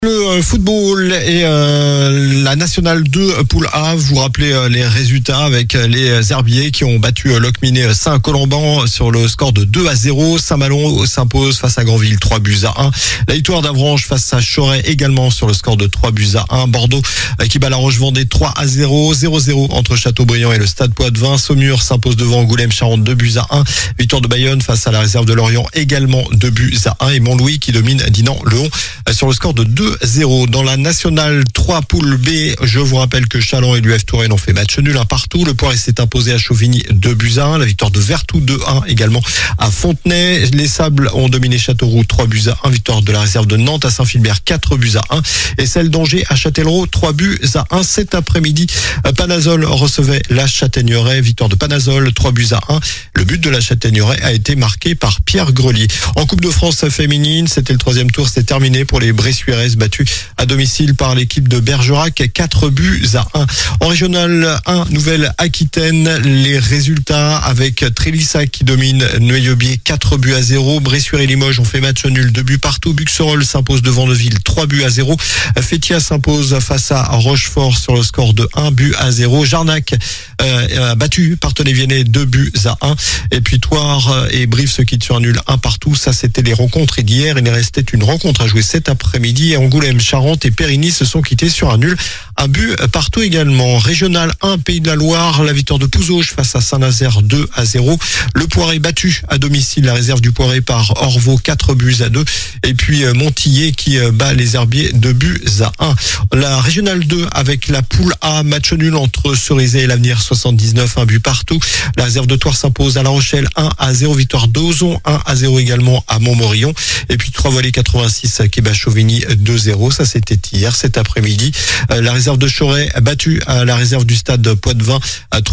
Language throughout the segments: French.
Le football et la Nationale 2 Poule A, vous rappelez les résultats avec les Herbiers qui ont battu Locminé Saint-Colomban sur le score de 2-0. Saint-Malo s'impose face à Granville 3-1. La victoire d'Avranches face à Choret également sur le score de 3-1. Bordeaux qui bat la Roche-Vendée 3-0. 0-0 entre Châteaubriand et le Stade Poitvin. Saumur s'impose devant Angoulême-Charente 2-1. Victoire de Bayonne face à la réserve de Lorient également 2-1. Et Montlouis qui domine Dinan-le-Hon sur le score de 2-0. Dans la Nationale 3 Poule B, je vous rappelle que Châlons et l'UF Touraine ont fait match nul 1 partout. Le Poiré s'est imposé à Chauvigny 2-1. La victoire de Vertou 2-1 également à Fontenay. Les Sables ont dominé Châteauroux 3-1. Victoire de la réserve de Nantes à Saint-Philbert 4-1. Et celle d'Angers à Châtellerault 3-1. Cet après-midi, Panazol recevait la Châtaigneraie. Victoire de Panazol 3-1. Le but de la Châtaigneraie a été marqué par Pierre Grelier. En Coupe de France féminine, c'était le troisième tour, c'est terminé pour les Bressuéraises battues à domicile par l'équipe de Bergerac 4-1. En Régional 1, Nouvelle-Aquitaine, les résultats avec Trélissac qui domine Neuilly 4-0. Bressuire et Limoges ont fait match nul 2 buts partout. Buxerolles s'impose devant Neuville 3-0. Fétia s'impose face à Rochefort sur le score de 1-0. Jarnac battu par Tenay-Viennet 2-1. Et puis Thouars et Brive se quittent sur un nul 1 partout. Ça, c'était les rencontres d'hier. Il restait une rencontre à jouer cet après-midi. Angoulême-Charente et Périgny se sont quittés sur un nul. Un but partout également. Régional 1, Pays de la Loire, la victoire de Pouzauges face à Saint-Nazaire 2-0. Le Poiré battu à domicile, la réserve du Poiré par Orvaux 4-2. Et puis Montillet qui bat les Herbiers 2-1. La Régionale 2 avec la Poule A, match nul entre Cerizay et l'Avenir 79, un but partout. La réserve de Thouars s'impose à La Rochelle 1-0. Victoire d'Ozon 1-0 également à Montmorillon. Et puis 3 volets 86 qui bat Chauvigny 2-0. Ça c'était hier, cet après-midi. La réserve de Choret battue à la réserve du Stade Poitvin à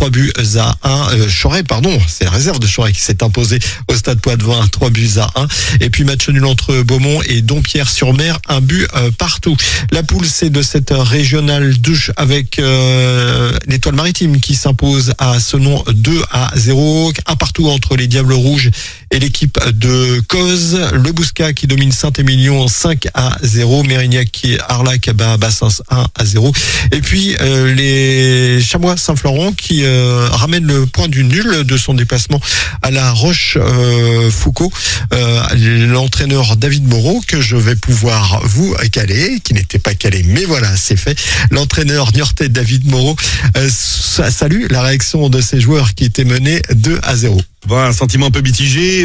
3-1. Choret, pardon, c'est la réserve de Choret qui s'est imposée au Stade Poitvin 3-1. Et puis match nul entre Beaumont et Dompierre-sur-Mer, un but partout. La poule C de cette Régionale 2 avec l'Étoile Maritime qui s'impose à Senon 2-0. Un partout entre les Diables Rouges et l'équipe de Cozes. Le Bouscat qui domine Saint-Émilion 5-0. Mérignac qui Arlac bat Bassins 1-0. Et puis les Chamois Saint-Florent qui ramènent le point du nul de son déplacement à la Rochefoucauld. L'entraîneur David Moreau que je vais pouvoir vous caler, qui n'était pas calé, mais voilà, c'est fait. L'entraîneur niortais David Moreau salue la réaction de ses joueurs qui étaient menés 2-0. Un sentiment un peu mitigé.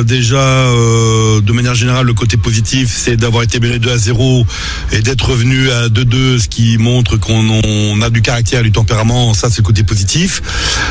De manière générale, le côté positif, c'est d'avoir été mené 2-0 et d'être revenu à 2-2, ce qui montre qu'on a du caractère, du tempérament. Ça, c'est le côté positif.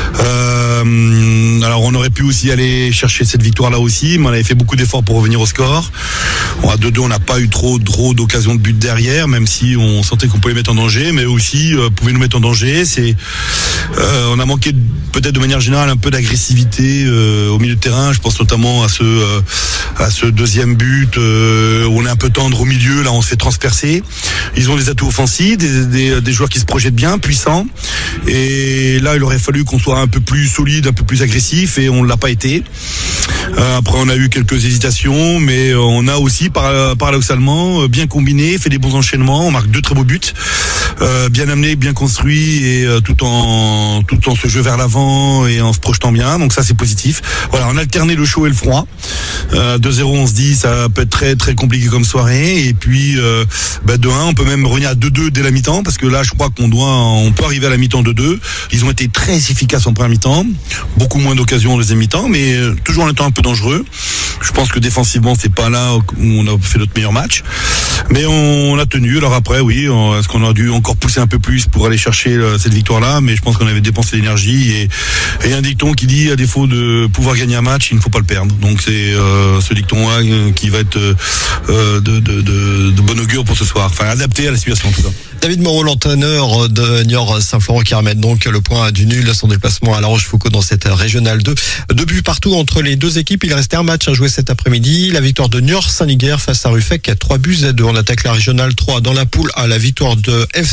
Alors, on aurait pu aussi aller chercher cette victoire-là aussi, mais on avait fait beaucoup d'efforts pour revenir au score. À 2-2, on n'a pas eu trop d'occasions de but derrière, même si on sentait qu'on pouvait les mettre en danger, mais aussi pouvaient nous mettre en danger. On a manqué peut-être de manière générale un peu d'agressivité au milieu de terrain. Je pense notamment à ce deuxième but où on est un peu tendre au milieu. Là, on se fait transpercer. Ils ont des atouts offensifs, des joueurs qui se projettent bien, puissants. Et là, il aurait fallu qu'on soit un peu plus solide, un peu plus agressif, et on ne l'a pas été. Après, on a eu quelques hésitations, mais on a aussi paradoxalement bien combiné, fait des bons enchaînements. On marque 2 très beaux buts, bien amenés, bien construits, et tout en se jeu vers l'avant et en se projetant bien. Donc ça, c'est positif. Voilà, on a alterné le chaud et le froid. 2-0, on se dit ça peut être très très compliqué comme soirée. Et puis 2-1, on peut même revenir à 2-2 dès la mi-temps, parce que là, je crois on peut arriver à la mi-temps 2-2. Ils ont été très efficaces en première mi-temps, beaucoup moins d'occasions en deuxième mi-temps, mais toujours en étant un peu dangereux. Je pense que défensivement, c'est pas là où on a fait notre meilleur match, mais on a tenu. Alors après, oui, est-ce qu'on a dû encore pousser un peu plus pour aller chercher cette victoire-là? Mais je pense qu'on avait dépensé l'énergie, et un dicton qui dit, à défaut de pouvoir gagner un match, il ne faut pas le perdre. Donc c'est ce dicton-là qui va être de bon augure pour ce soir, enfin adapté à la situation en tout cas. David Moreau, l'entraîneur de Niort Saint-Florent, qui ramène donc le point du nul à son déplacement à La Rochefoucauld dans cette Régionale 2. 2 buts partout entre les deux équipes. Il restait un match à jouer cet après-midi. La victoire de Niort Saint-Liguerre face à Ruffec, 3-2. On attaque la Régionale 3 dans la poule à la victoire de FC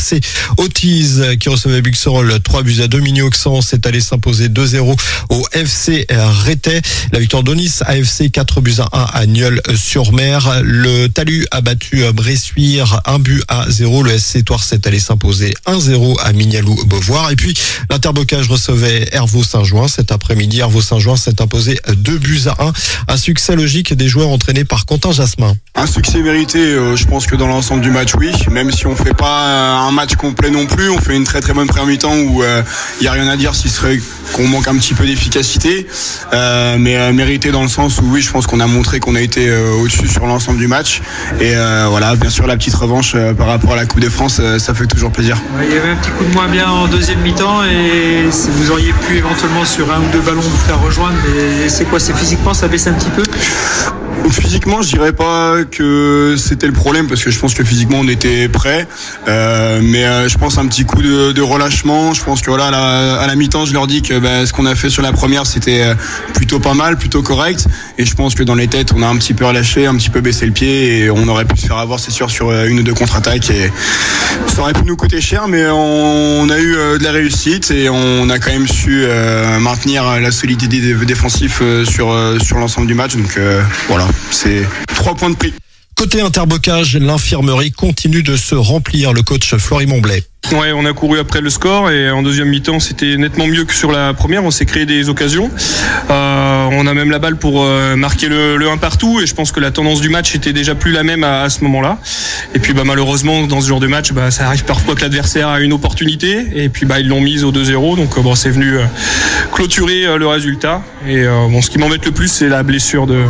FC Autise qui recevait Buxerolles 3-2. Mignoxan s'est allé s'imposer 2-0 au FC Rétais. La victoire d'Onis AFC 4-1 à Nieul-sur-Mer. Le Talus a battu Bressuire 1-0. Le SC Toire s'est allé s'imposer 1-0 à Mignalou-Beauvoir. Et puis l'Interbocage recevait Hervaux Saint-Jouin cet après-midi. Hervaux Saint-Jouin s'est imposé 2-1. Un succès logique des joueurs entraînés par Quentin Jasmin. Un succès mérité, je pense que dans l'ensemble du match, oui. Même si on fait pas un match complet non plus, on fait une très très bonne première mi-temps où il y a rien à dire, s'il serait qu'on manque un petit peu d'efficacité, mais mérité dans le sens où oui, je pense qu'on a montré qu'on a été au-dessus sur l'ensemble du match. Et voilà, bien sûr la petite revanche par rapport à la Coupe de France, ça fait toujours plaisir. Il y avait un petit coup de moins bien en deuxième mi-temps et vous auriez pu éventuellement sur un ou deux ballons vous faire rejoindre, mais c'est quoi, c'est physiquement ça baisse un petit peu? Physiquement, je dirais pas que c'était le problème parce que je pense que physiquement on était prêt, mais je pense un petit coup de relâchement. Je pense que voilà, à la mi-temps, je leur dis que ce qu'on a fait sur la première c'était plutôt pas mal, plutôt correct, et je pense que dans les têtes on a un petit peu relâché, un petit peu baissé le pied et on aurait pu se faire avoir, c'est sûr, sur une ou deux contre-attaques et ça aurait pu nous coûter cher, mais on a eu de la réussite et on a quand même su maintenir la solidité défensive sur l'ensemble du match, donc voilà. C'est 3 points de prix. Côté Interbocage, l'infirmerie continue de se remplir. Le coach Florimond Blais. Ouais, on a couru après le score et en deuxième mi-temps c'était nettement mieux que sur la première. On s'est créé des occasions. On a même la balle pour marquer le 1 partout et je pense que la tendance du match était déjà plus la même à ce moment-là. Et puis malheureusement dans ce genre de match, ça arrive parfois que l'adversaire a une opportunité et puis ils l'ont mise au 2-0. Donc c'est venu clôturer le résultat. Et ce qui m'embête le plus, c'est la blessure de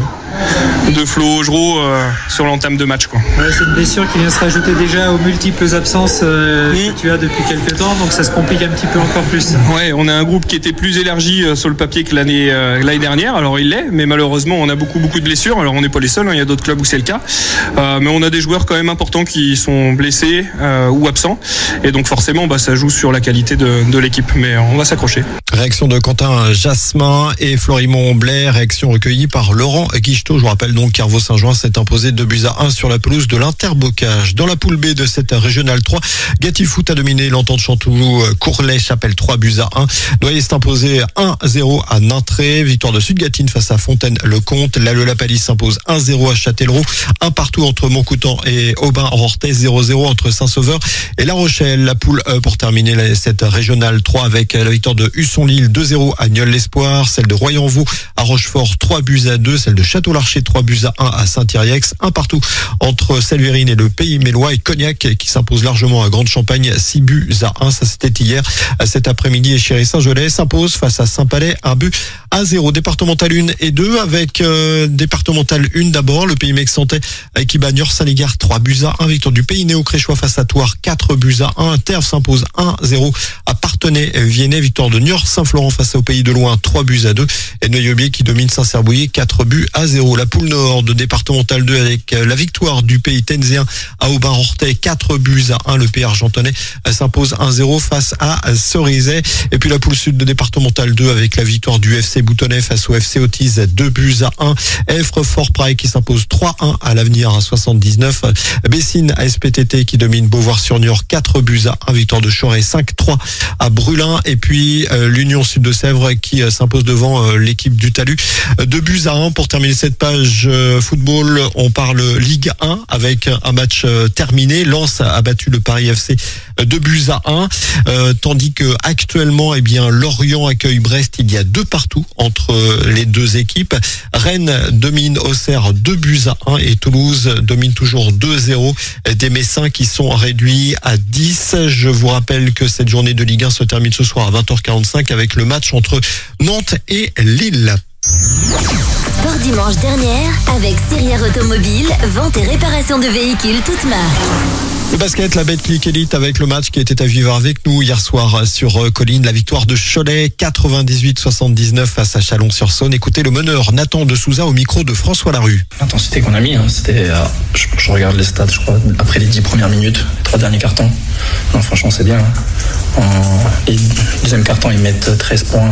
Flo Augereau sur l'entame de match, quoi. Ouais, c'est une blessure qui vient se rajouter déjà aux multiples absences que tu as depuis quelques temps, donc ça se complique un petit peu encore plus. Ouais, on a un groupe qui était plus élargi sur le papier que l'année dernière, alors il l'est, mais malheureusement on a beaucoup de blessures. Alors on n'est pas les seuls, il y a d'autres clubs où c'est le cas, mais on a des joueurs quand même importants qui sont blessés ou absents, et donc forcément ça joue sur la qualité de l'équipe, mais on va s'accrocher. Réaction de Quentin Jasmin et Florimond Blais, réaction recueillie par Laurent Guichetot. Je vous rappelle donc qu'Hervaux Saint-Jouin s'est imposé 2-1 sur la pelouse de l'Interbocage. Dans la poule B de cette régionale 3, Gatti Foot a dominé l'Entente Chanteloup Courlay Chapelle 3-1. Noyer s'est imposé 1-0 à Nintré. Victoire de Sud-Gatine face à Fontaine-le-Comte. La Lapalisse s'impose 1-0 à Châtellerault. Un partout entre Montcoutan et Aubin-Rorthais. 0-0 entre Saint-Sauveur et La Rochelle. La poule E pour terminer cette régionale 3 avec la victoire de Husson-Lille 2-0 à Nieul-l'Espoir. Celle de Royan-Vaux à Rochefort 3-2. Celle de Château-Larcher 3-1 à Saint-Iriex. Un partout entre Selverine et le Pays Mélois et Cognac qui s'impose largement à Grande-Champagne 6-1. Ça c'était hier. Cet après-midi, Échiré-Saint-Gelais s'impose face à Saint-Palais 1-0. Départemental 1 et 2 avec départemental 1 d'abord. Le Pays Mexantais qui bat Niort-Saint-Légar 3-1. Victoire du Pays Néo-Créchois face à Toire 4-1. Terre s'impose 1-0 à Parthenay-Viennet. Victoire de Niort-Saint-Florent face au Pays de Loin 3-2. Et Neuilly qui domine Saint-Cerbouillet 4-0. La poule nord de départemental 2 avec la victoire du Pays Tenzéen à Aubin-Rorthais 4-1. Le Pays Argentonais s'impose 1-0 face à Cerizay. Et puis la poule sud de départemental 2 avec la victoire du FC Boutonnet face au FC Autise 2-1. Effre Fort-Praille qui s'impose 3-1 à l'Avenir à 79. Bessines ASPTT qui domine Beauvoir-sur-Niort 4-1. Victoire de Choré 5-3 à Brulin. Et puis l'Union Sud de Sèvres qui s'impose devant l'équipe du Talus 2-1. Pour terminer cette page football, on parle Ligue 1 avec un match terminé. Lens a battu le Paris FC 2-1. Tandis que actuellement, Lorient accueille Brest. Il y a 2 partout entre les deux équipes. Rennes domine Auxerre 2-1 et Toulouse domine toujours 2-0. Des Messins qui sont réduits à 10. Je vous rappelle que cette journée de Ligue 1 se termine ce soir à 20h45 avec le match entre Nantes et Lille. Sport dimanche dernière avec Sirière Automobile, vente et réparation de véhicules toutes marques. Le basket, la Betclic Elite avec le match qui était à vivre avec nous hier soir sur Colline. La victoire de Cholet 98-79 face à Chalon-sur-Saône. Écoutez le meneur Nathan de Souza au micro de François Larue. L'intensité qu'on a mis, c'était, je regarde les stats, je crois, après les 10 premières minutes, les 3 derniers cartons. Non, franchement, c'est bien. Les deuxième carton, ils mettent 13 points.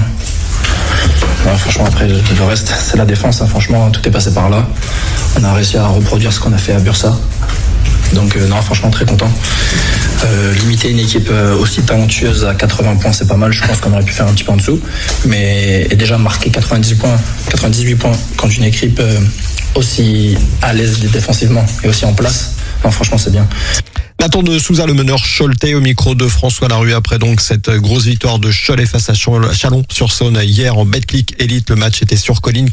Non, franchement, après, le reste, c'est la défense. Franchement, tout est passé par là. On a réussi à reproduire ce qu'on a fait à Bursa. Donc, non, franchement, très content. Limiter une équipe aussi talentueuse à 80 points, c'est pas mal. Je pense qu'on aurait pu faire un petit peu en dessous. Mais déjà marquer 98 points quand une équipe aussi à l'aise défensivement et aussi en place, non, franchement, c'est bien. Nathan de Souza, le meneur Choletais, au micro de François Larue après donc cette grosse victoire de Cholet face à Chalon-sur-Saône hier en Betclic Elite. Le match était sur colline,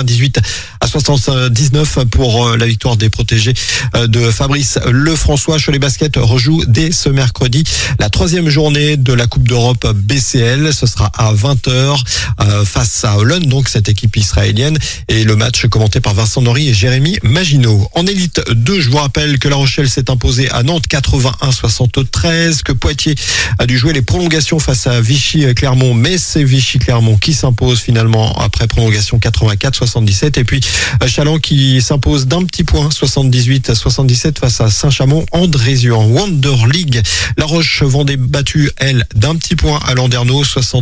98-79 pour la victoire des protégés de Fabrice Lefrançois. Cholet Basket rejoue dès ce mercredi la 3e journée de la Coupe d'Europe BCL. Ce sera à 20h face à Holland, donc cette équipe israélienne. Et le match commenté par Vincent Norry et Jérémy Maginot. En Élite 2, je vous rappelle que La Rochelle s'est imposée à Nantes 81-73, que Poitiers a dû jouer les prolongations face à Vichy-Clermont, mais c'est Vichy-Clermont qui s'impose finalement après prolongation 84-77, et puis Châlons qui s'impose d'un petit point 78-77 face à Saint-Chamond-Andrézieux. En Wonder League, La Roche-Vendée battue, elle, d'un petit point à Landerneau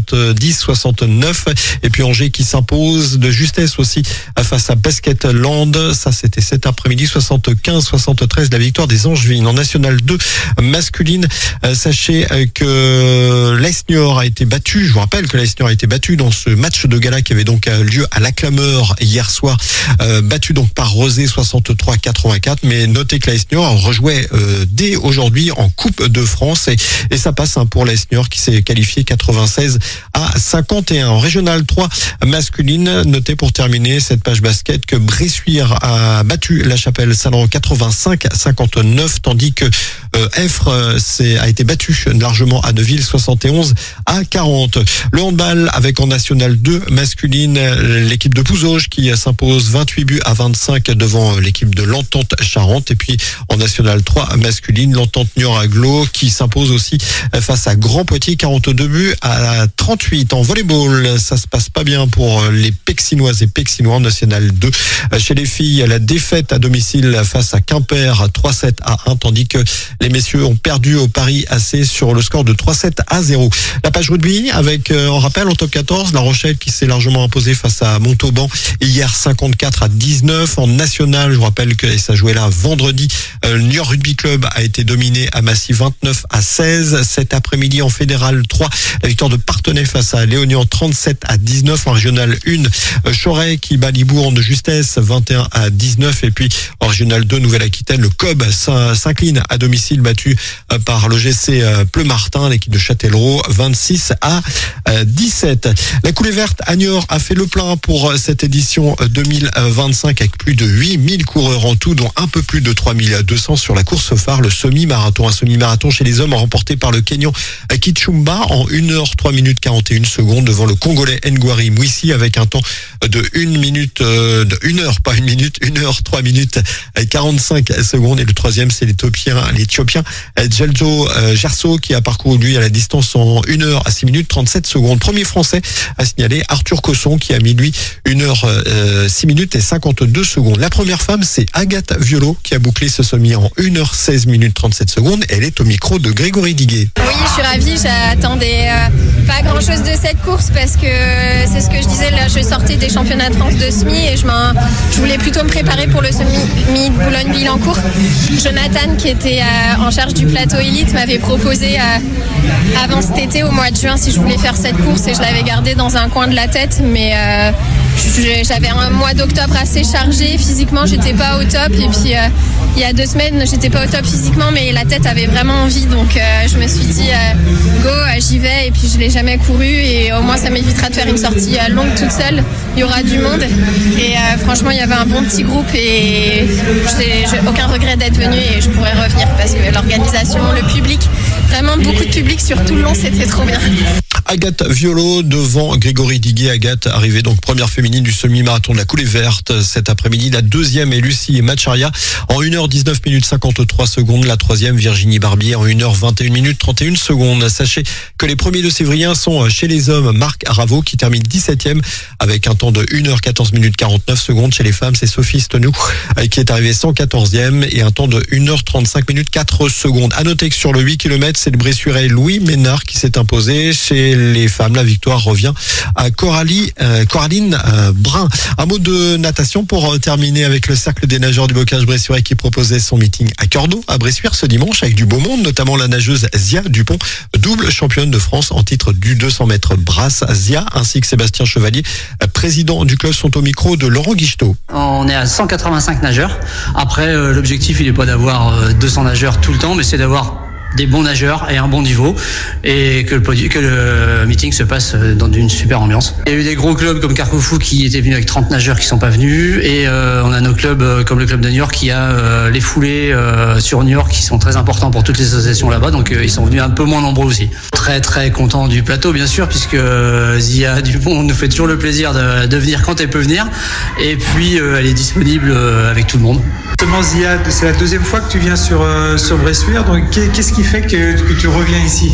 70-69, et puis Angers qui s'impose de justesse aussi face à Basketland. Ça, c'était cet après-midi, 75-73, la victoire des Angevines. En National 2 masculine, sachez que l'Esnior a été battu. Je vous rappelle que l'Esnior a été battu dans ce match de gala qui avait donc lieu à la Clameur hier soir, battu donc par Rosé 63-84. Mais notez que l'Esnior rejouait dès aujourd'hui en Coupe de France, et ça passe pour l'Esnior qui s'est qualifié 96-51. En Régional 3 masculine, notez pour terminer cette page basket que Bressuire a battu La Chapelle-Saint-Laurent 85-59, tandis que Effre a été battu largement à Neuville 71-40. Le handball avec en National 2 masculine l'équipe de Pouzauges qui s'impose 28-25 devant l'équipe de l'Entente Charente, et puis en National 3 masculine l'Entente Niort-Aglo qui s'impose aussi face à Grand Poitiers 42-38. En volleyball, ça se passe pas bien pour les Pexinoises et Pexinois en National 2. Chez les filles, la défaite à domicile face à Quimper 3-7-1, tandis que les messieurs ont perdu au Paris AC sur le score de 3-7-0. La page rugby avec, en rappel, en top 14, La Rochelle qui s'est largement imposée face à Montauban hier 54-19. En national, je vous rappelle que ça jouait là vendredi, Niort Rugby Club a été dominé à Massy 29-16. Cet après-midi en fédéral 3, la victoire de Parthenay face à Léognan 37-19. En régional 1, Choret qui bat Libourne de justesse 21-19. Et puis en régional 2, Nouvelle-Aquitaine, le COB s'incline à domicile, battu par le GC Pleumartin, l'équipe de Châtellerault 26-17. La coulée verte à Niort a fait le plein pour cette édition 2025 avec plus de 8000 coureurs en tout, dont un peu plus de 3200 sur la course phare, le semi-marathon. Un semi-marathon chez les hommes remporté par le Kenyan Kichumba en 1h 3 minutes 41 secondes devant le Congolais Ngwari Mouissi avec un temps de 1h 3 minutes 45 secondes. Et le troisième, c'est l'Éthiopien Geljo Gerso qui a parcouru lui à la distance en 1h 6 minutes 37 secondes. Premier français à signaler, Arthur Cosson qui a mis lui 1h 6 minutes et 52 secondes. La première femme, c'est Agathe Violo qui a bouclé ce semi en 1h 16 minutes 37 secondes. Elle est au micro de Grégory Diguet. Oui, je suis ravie, j'attendais pas grand chose de cette course parce que c'est ce que je disais, là je sortais des championnats de France de semi et je voulais plutôt me préparer pour le semi de Boulogne-Billancourt. Jonathan qui était en charge du plateau élite m'avait proposé avant cet été au mois de juin si je voulais faire cette course, et je l'avais gardé dans un coin de la tête, mais j'avais un mois d'octobre assez chargé physiquement, j'étais pas au top, et puis il y a 2 semaines j'étais pas au top physiquement mais la tête avait vraiment envie, donc je me suis dit go, j'y vais, et puis je l'ai jamais couru et au moins ça m'évitera de faire une sortie longue toute seule, il y aura du monde, et franchement il y avait un bon petit groupe et j'ai aucun regret d'être venue et je pourrais revenir parce que l'organisation, le public, vraiment beaucoup de public sur tout le long, c'était trop bien. Agathe Violo devant Grégory Diguet. Agathe arrivée donc première féminine du semi-marathon de la coulée verte cet après-midi. La deuxième est Lucie Macharia en 1h19 minutes 53 secondes. La troisième, Virginie Barbier en 1h21 minutes 31 secondes. Sachez que les premiers de Sévriens sont chez les hommes Marc Aravo qui termine 17e avec un temps de 1h14 minutes 49 secondes. Chez les femmes, c'est Sophie Stenou qui est arrivée 114e et un temps de 1h35 minutes 4 secondes. À noter que sur le 8 km, c'est le Bressuirais Louis Ménard qui s'est imposé. Chez chez les femmes. La victoire revient à Coraline Brun. Un mot de natation pour terminer avec le cercle des nageurs du Bocage Bressuire qui proposait son meeting à cœur d'eau à Bressuire ce dimanche avec du beau monde, notamment la nageuse Zia Dupont, double championne de France en titre du 200 mètres brasse. Zia ainsi que Sébastien Chevalier, président du club, sont au micro de Laurent Guichetot. On est à 185 nageurs. Après, l'objectif, il n'est pas d'avoir 200 nageurs tout le temps, mais c'est d'avoir des bons nageurs et un bon niveau, et que le meeting se passe dans une super ambiance. Il y a eu des gros clubs comme Carquefou qui étaient venus avec 30 nageurs qui sont pas venus, et on a nos clubs comme le club de New York qui a les foulées sur New York qui sont très importants pour toutes les associations là-bas, donc ils sont venus un peu moins nombreux aussi. Très très content du plateau bien sûr, puisque Zia Dupont nous fait toujours le plaisir de venir quand elle peut venir, et puis elle est disponible avec tout le monde. Zia, c'est la deuxième fois que tu viens sur Bressuire, donc qu'est-ce qui fait que tu reviens ici?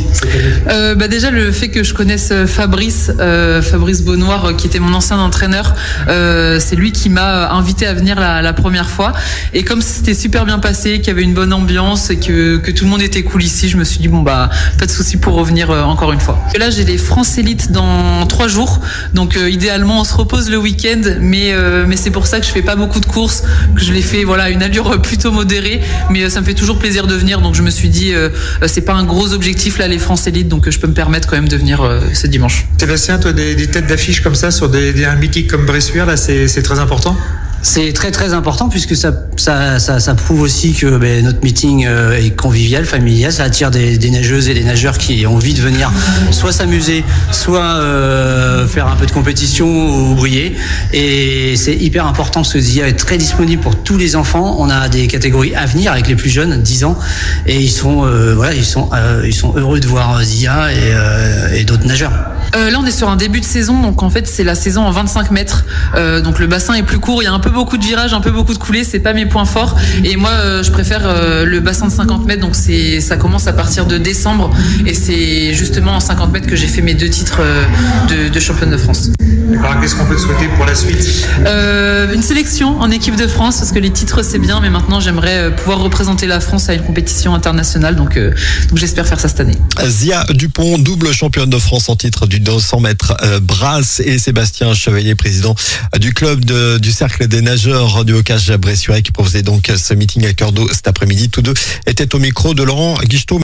Déjà le fait que je connaisse Fabrice Beaunoir, qui était mon ancien entraîneur, c'est lui qui m'a invité à venir la première fois, et comme c'était super bien passé, qu'il y avait une bonne ambiance et que tout le monde était cool ici, je me suis dit pas de souci pour revenir encore une fois. Et là j'ai les France Élites dans 3 jours, donc idéalement on se repose le week-end, mais c'est pour ça que je fais pas beaucoup de courses, que je les fais une allure plutôt modérée, mais ça me fait toujours plaisir de venir, donc je me suis dit c'est pas un gros objectif là les France Élites, donc je peux me permettre quand même de venir ce dimanche. Sébastien, toi des têtes d'affiche comme ça sur un meeting comme Bressuire là, c'est très important? C'est très très important, puisque ça prouve aussi que notre meeting est convivial, familial. Ça attire des nageuses et des nageurs qui ont envie de venir soit s'amuser, soit faire un peu de compétition ou briller. Et c'est hyper important parce que Zia est très disponible pour tous les enfants. On a des catégories à venir avec les plus jeunes, 10 ans, et ils sont heureux de voir Zia et d'autres nageurs. Là on est sur un début de saison, donc en fait c'est la saison en 25 mètres, donc le bassin est plus court, il y a un peu beaucoup de virages, un peu beaucoup de coulées, c'est pas mes points forts, et moi je préfère le bassin de 50 mètres, donc ça commence à partir de décembre, et c'est justement en 50 mètres que j'ai fait mes 2 titres de championne de France. D'accord, qu'est-ce qu'on peut te souhaiter pour la suite? Une sélection en équipe de France, parce que les titres c'est bien, mais maintenant j'aimerais pouvoir représenter la France à une compétition internationale, donc j'espère faire ça cette année. Zia Dupont, double championne de France en titre du 200 mètres brasse, et Sébastien Chevalier, président du club du cercle des nageurs du Bocage Bressuire, qui proposait donc ce meeting à cœur d'eau cet après-midi. Tous deux étaient au micro de Laurent Guichetot.